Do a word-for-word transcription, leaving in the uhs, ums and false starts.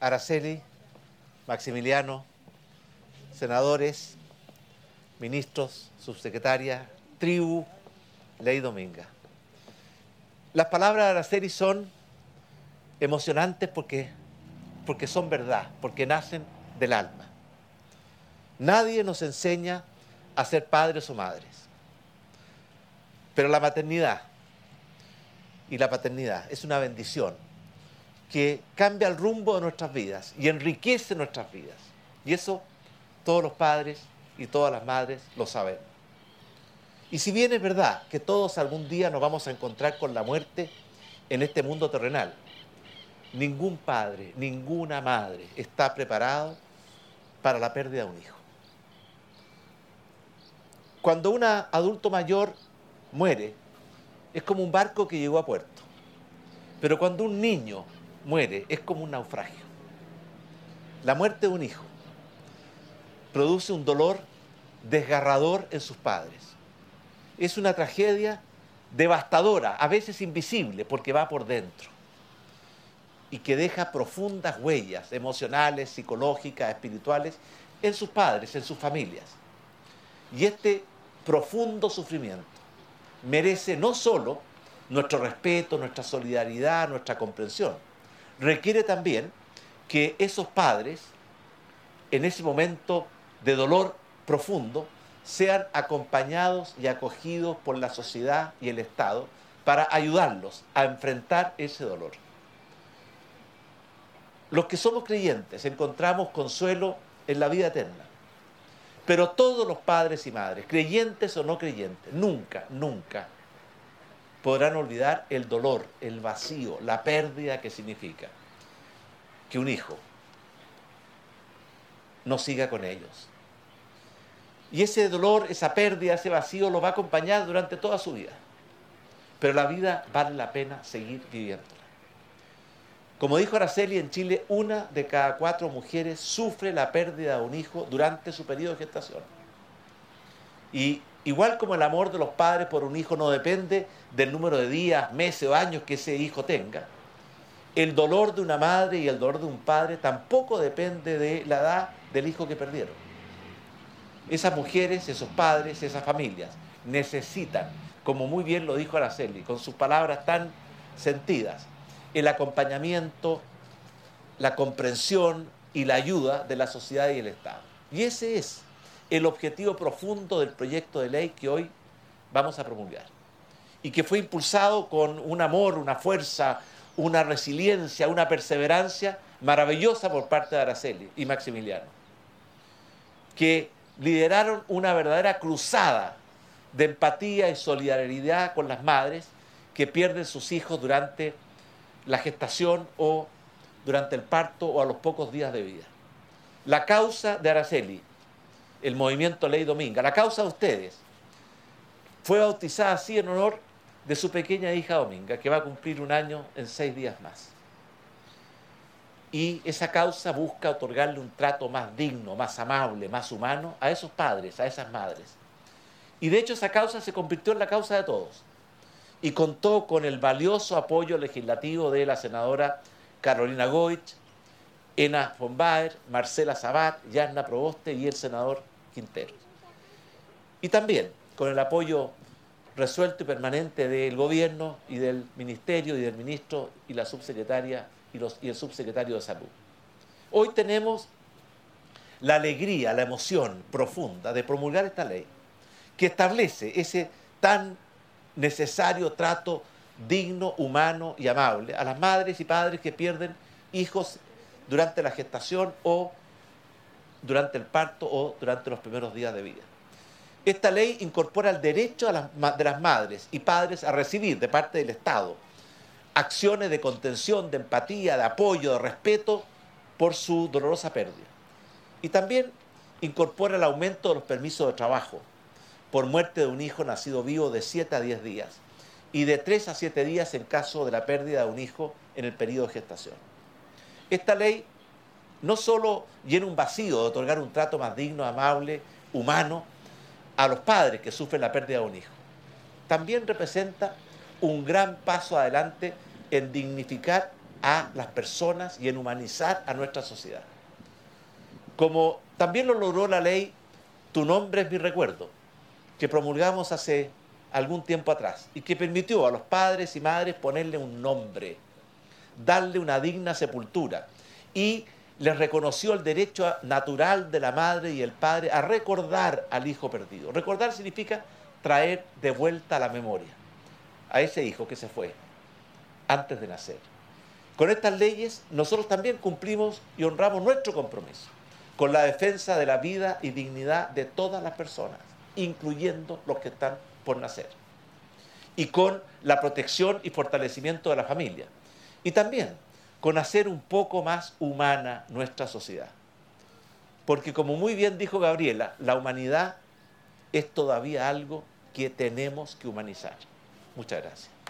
Araceli, Maximiliano, senadores, ministros, subsecretaria, tribu, Ley Dominga. Las palabras de Araceli son emocionantes porque, porque son verdad, porque nacen del alma. Nadie nos enseña a ser padres o madres, pero la maternidad y la paternidad es una bendición que cambia el rumbo de nuestras vidas y enriquece nuestras vidas. Y eso todos los padres y todas las madres lo sabemos. Y si bien es verdad que todos algún día nos vamos a encontrar con la muerte en este mundo terrenal, ningún padre, ninguna madre está preparado para la pérdida de un hijo. Cuando un adulto mayor muere, es como un barco que llegó a puerto. Pero cuando un niño muere, es como un naufragio. La muerte de un hijo produce un dolor desgarrador en sus padres. Es una tragedia devastadora, a veces invisible, porque va por dentro. Y que deja profundas huellas emocionales, psicológicas, espirituales, en sus padres, en sus familias. Y este profundo sufrimiento merece no solo nuestro respeto, nuestra solidaridad, nuestra comprensión. Requiere también que esos padres, en ese momento de dolor profundo, sean acompañados y acogidos por la sociedad y el Estado para ayudarlos a enfrentar ese dolor. Los que somos creyentes encontramos consuelo en la vida eterna, pero todos los padres y madres, creyentes o no creyentes, nunca, nunca podrán olvidar el dolor, el vacío, la pérdida que significa que un hijo no siga con ellos. Y ese dolor, esa pérdida, ese vacío lo va a acompañar durante toda su vida. Pero la vida vale la pena seguir viviéndola. Como dijo Araceli, en Chile una de cada cuatro mujeres sufre la pérdida de un hijo durante su periodo de gestación. Y igual como el amor de los padres por un hijo no depende del número de días, meses o años que ese hijo tenga, el dolor de una madre y el dolor de un padre tampoco depende de la edad del hijo que perdieron. Esas mujeres, esos padres, esas familias necesitan, como muy bien lo dijo Araceli, con sus palabras tan sentidas, el acompañamiento, la comprensión y la ayuda de la sociedad y el Estado. Y ese es el objetivo profundo del proyecto de ley que hoy vamos a promulgar. Y que fue impulsado con un amor, una fuerza, una resiliencia, una perseverancia maravillosa por parte de Araceli y Maximiliano, que lideraron una verdadera cruzada de empatía y solidaridad con las madres que pierden sus hijos durante la gestación o durante el parto o a los pocos días de vida. La causa de Araceli, el movimiento Ley Dominga, la causa de ustedes, fue bautizada así en honor de su pequeña hija Dominga, que va a cumplir un año en seis días más. Y esa causa busca otorgarle un trato más digno, más amable, más humano a esos padres, a esas madres. Y de hecho esa causa se convirtió en la causa de todos. Y contó con el valioso apoyo legislativo de la senadora Carolina Goich, Ena von Baer, Marcela Sabat, Yarna Proboste y el senador Quintero. Y también con el apoyo resuelto y permanente del gobierno y del ministerio y del ministro y la subsecretaria y, los, y el subsecretario de Salud. Hoy tenemos la alegría, la emoción profunda de promulgar esta ley que establece ese tan necesario trato digno, humano y amable a las madres y padres que pierden hijos durante la gestación o durante el parto o durante los primeros días de vida. Esta ley incorpora el derecho a las, de las madres y padres a recibir de parte del Estado acciones de contención, de empatía, de apoyo, de respeto por su dolorosa pérdida. Y también incorpora el aumento de los permisos de trabajo por muerte de un hijo nacido vivo de siete a diez días y de tres a siete días en caso de la pérdida de un hijo en el periodo de gestación. Esta ley no solo llena un vacío de otorgar un trato más digno, amable, humano a los padres que sufren la pérdida de un hijo, también representa un gran paso adelante en dignificar a las personas y en humanizar a nuestra sociedad. Como también lo logró la ley Tu nombre es mi recuerdo, que promulgamos hace algún tiempo atrás y que permitió a los padres y madres ponerle un nombre, darle una digna sepultura y les reconoció el derecho natural de la madre y el padre a recordar al hijo perdido. Recordar significa traer de vuelta a la memoria a ese hijo que se fue antes de nacer. Con estas leyes nosotros también cumplimos y honramos nuestro compromiso con la defensa de la vida y dignidad de todas las personas, incluyendo los que están por nacer, y con la protección y fortalecimiento de la familia, y también con hacer un poco más humana nuestra sociedad. Porque como muy bien dijo Gabriela, la humanidad es todavía algo que tenemos que humanizar. Muchas gracias.